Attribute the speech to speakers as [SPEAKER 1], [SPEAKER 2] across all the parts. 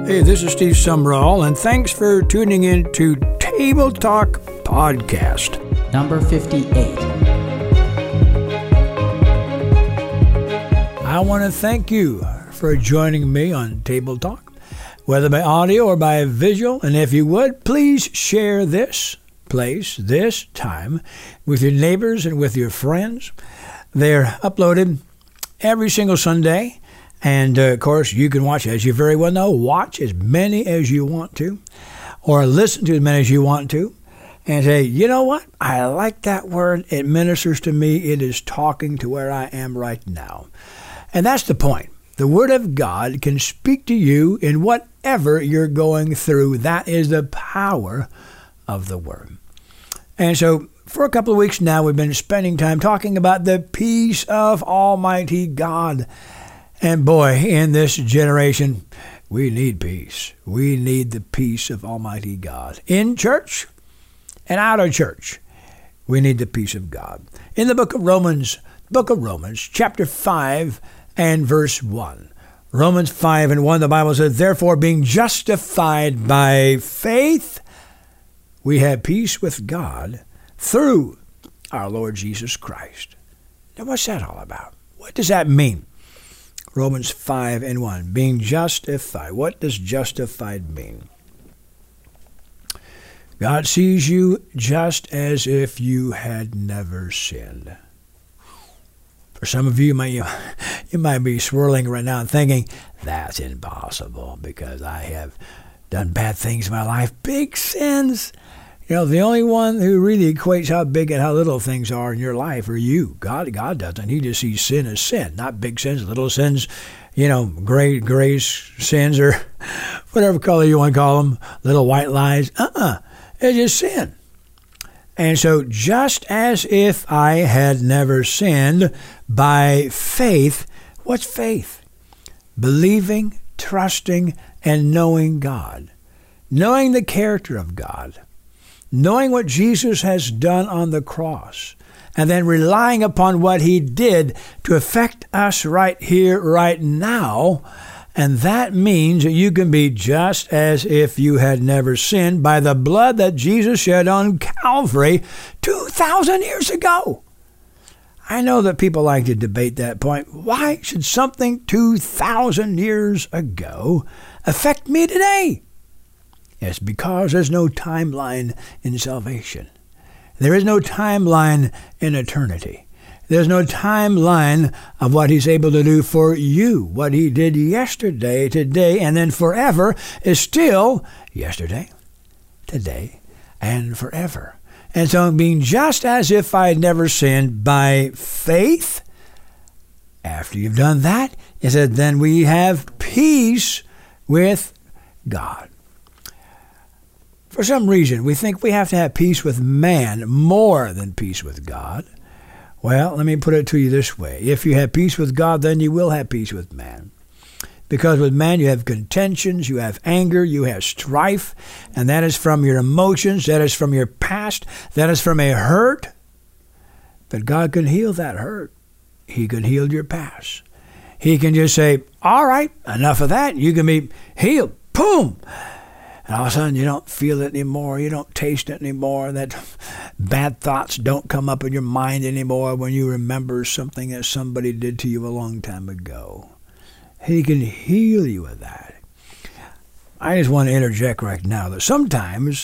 [SPEAKER 1] Hey, this is Steve Sumrall, and thanks for tuning in to Table Talk Podcast.
[SPEAKER 2] Number 58.
[SPEAKER 1] I want to thank you for joining me on Table Talk, whether by audio or by visual. And if you would, please share this place, this time, with your neighbors and with your friends. They're uploaded every single Sunday. And, of course, you can watch, as you very well know, watch as many as you want to, or listen to as many as you want to, and say, you know what? I like that word. It ministers to me. It is talking to where I am right now. And that's the point. The Word of God can speak to you in whatever you're going through. That is the power of the Word. And so, for a couple of weeks now, we've been spending time talking about the peace of Almighty God. And boy, in this generation, we need peace. We need the peace of Almighty God. In church and out of church, we need the peace of God. In the book of Romans, chapter 5 and verse 1. Romans 5 and 1, the Bible says, therefore, being justified by faith, we have peace with God through our Lord Jesus Christ. Now, what's that all about? What does that mean? Romans 5 and 1, being justified. What does justified mean? God sees you just as if you had never sinned. For some of you, you might be swirling right now and thinking, that's impossible because I have done bad things in my life, big sins. You know, the only one who really equates how big and how little things are in your life are you. God doesn't. He just sees sin as sin, not big sins, little sins, gray sins or whatever color you want to call them, little white lies. It's just sin. And so just as if I had never sinned, by faith, what's faith? Believing, trusting, and knowing God. Knowing the character of God. Knowing what Jesus has done on the cross, and then relying upon what he did to affect us right here, right now. And that means that you can be just as if you had never sinned by the blood that Jesus shed on Calvary 2,000 years ago. I know that people like to debate that point. Why should something 2,000 years ago affect me today? It's because there's no timeline in salvation. There is no timeline in eternity. There's no timeline of what he's able to do for you. What he did yesterday, today, and then forever is still yesterday, today, and forever. And so being just as if I had never sinned by faith, after you've done that, it said, then we have peace with God. For some reason, we think we have to have peace with man more than peace with God. Well, let me put it to you this way. If you have peace with God, then you will have peace with man. Because with man, you have contentions, you have anger, you have strife, and that is from your emotions, that is from your past, that is from a hurt. But God can heal that hurt. He can heal your past. He can just say, all right, enough of that. You can be healed. Boom! And all of a sudden, you don't feel it anymore. You don't taste it anymore. That bad thoughts don't come up in your mind anymore when you remember something that somebody did to you a long time ago. He can heal you with that. I just want to interject right now that sometimes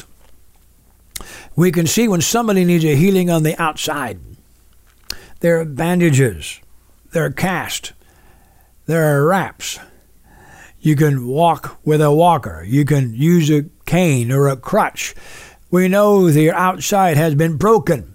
[SPEAKER 1] we can see when somebody needs a healing on the outside. There are bandages. There are casts. There are wraps. You can walk with a walker. You can use a cane or a crutch. We know the outside has been broken.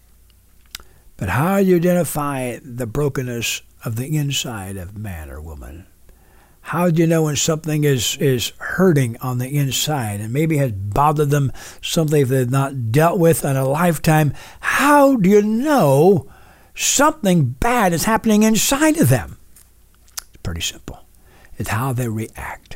[SPEAKER 1] But how do you identify the brokenness of the inside of man or woman? How do you know when something is hurting on the inside and maybe has bothered them, something they've not dealt with in a lifetime? How do you know something bad is happening inside of them? It's pretty simple. It's how they react.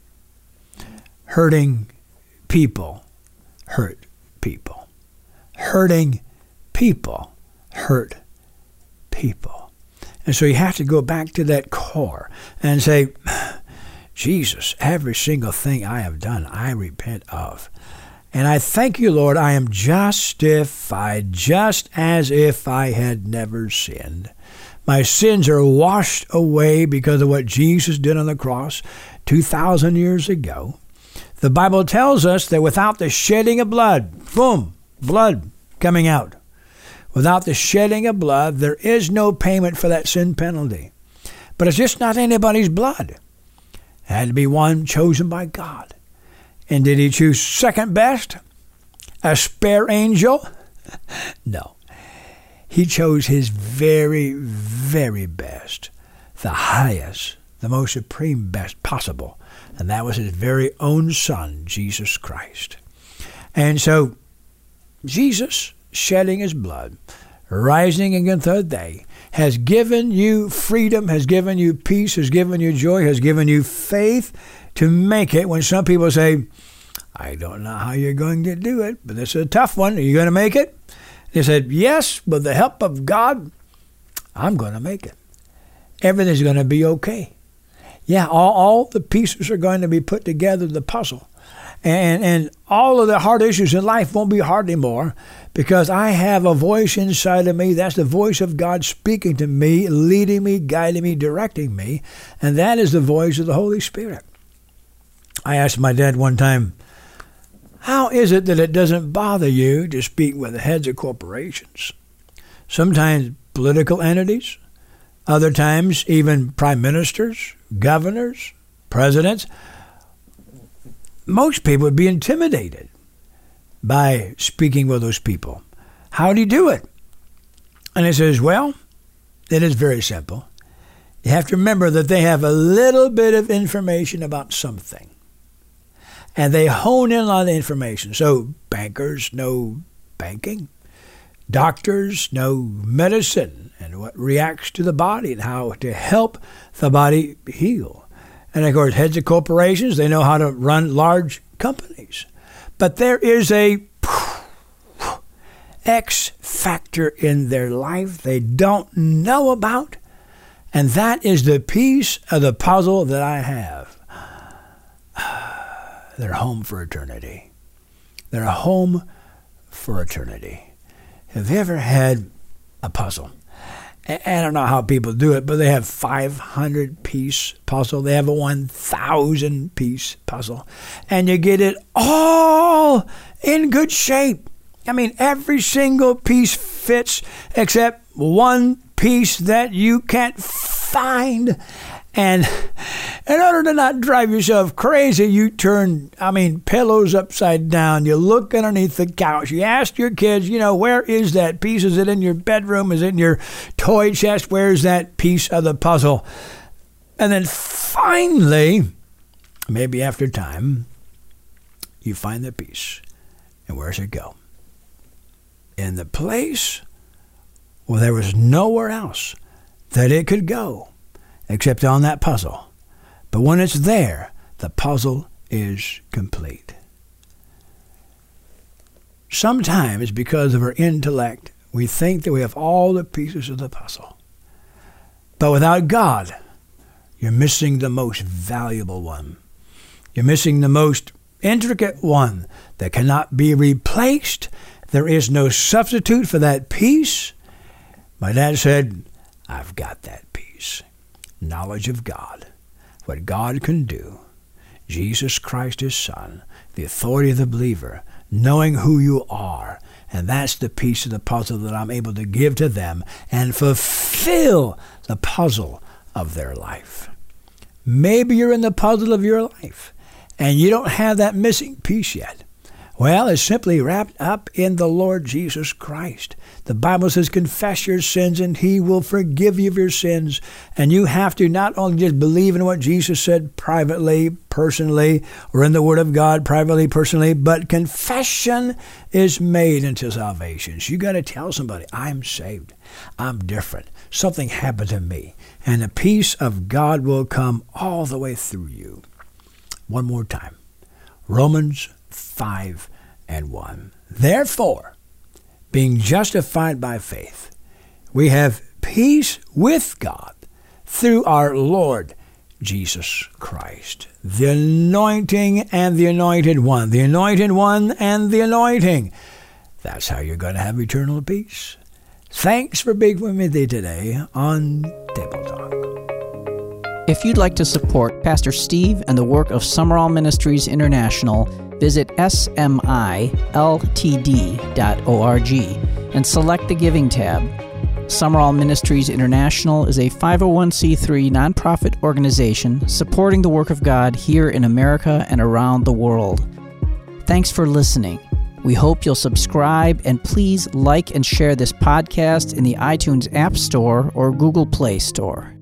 [SPEAKER 1] Hurting people hurt people. Hurting people hurt people. And so you have to go back to that core and say, Jesus, every single thing I have done, I repent of. And I thank you, Lord, I am justified just as if I had never sinned. My sins are washed away because of what Jesus did on the cross 2,000 years ago. The Bible tells us that without the shedding of blood, boom, blood coming out. Without the shedding of blood, there is no payment for that sin penalty. But it's just not anybody's blood. It had to be one chosen by God. And did he choose second best? A spare angel? No. He chose his very, very best, the highest, the most supreme best possible. And that was his very own Son, Jesus Christ. And so, Jesus, shedding his blood, rising again the third day, has given you freedom, has given you peace, has given you joy, has given you faith to make it. When some people say, I don't know how you're going to do it, but this is a tough one. Are you going to make it? They said, yes, with the help of God, I'm going to make it. Everything's going to be okay. Yeah, all the pieces are going to be put together, the puzzle. And all of the hard issues in life won't be hard anymore because I have a voice inside of me. That's the voice of God speaking to me, leading me, guiding me, directing me. And that is the voice of the Holy Spirit. I asked my dad one time, how is it that it doesn't bother you to speak with the heads of corporations? Sometimes political entities, other times even prime ministers, governors, presidents. Most people would be intimidated by speaking with those people. How do you do it? And he says, well, it is very simple. You have to remember that they have a little bit of information about something. And they hone in on the information. So bankers know banking. Doctors know medicine and what reacts to the body and how to help the body heal. And of course, heads of corporations, they know how to run large companies. But there is a X factor in their life they don't know about. And that is the piece of the puzzle that I have. They're home for eternity. They're home for eternity. Have you ever had a puzzle? I don't know how people do it, but they have 500-piece puzzle. They have a 1,000-piece puzzle. And you get it all in good shape. I mean, every single piece fits except one piece that you can't find. And in order to not drive yourself crazy, you turn, pillows upside down. You look underneath the couch. You ask your kids, where is that piece? Is it in your bedroom? Is it in your toy chest? Where's that piece of the puzzle? And then finally, maybe after time, you find the piece. And where's it go? In the place where there was nowhere else that it could go. Except on that puzzle. But when it's there, the puzzle is complete. Sometimes, because of our intellect, we think that we have all the pieces of the puzzle. But without God, you're missing the most valuable one. You're missing the most intricate one that cannot be replaced. There is no substitute for that piece. My dad said, I've got that piece. Knowledge of God, what God can do, Jesus Christ, his Son, the authority of the believer, knowing who you are. And that's the piece of the puzzle that I'm able to give to them and fulfill the puzzle of their life. Maybe you're in the puzzle of your life and you don't have that missing piece yet. Well, it's simply wrapped up in the Lord Jesus Christ. The Bible says, confess your sins and he will forgive you of your sins. And you have to not only just believe in what Jesus said privately, personally, or in the Word of God privately, personally, but confession is made unto salvation. So you got to tell somebody, I'm saved. I'm different. Something happened to me. And the peace of God will come all the way through you. One more time. Romans 5:1. Therefore, being justified by faith, we have peace with God through our Lord Jesus Christ. The anointing and the anointed one. The anointed one and the anointing. That's how you're going to have eternal peace. Thanks for being with me today on Table Talk.
[SPEAKER 2] If you'd like to support Pastor Steve and the work of Summerall Ministries International, visit smiltd.org and select the Giving tab. Summerall Ministries International is a 501c3 nonprofit organization supporting the work of God here in America and around the world. Thanks for listening. We hope you'll subscribe and please like and share this podcast in the iTunes App Store or Google Play Store.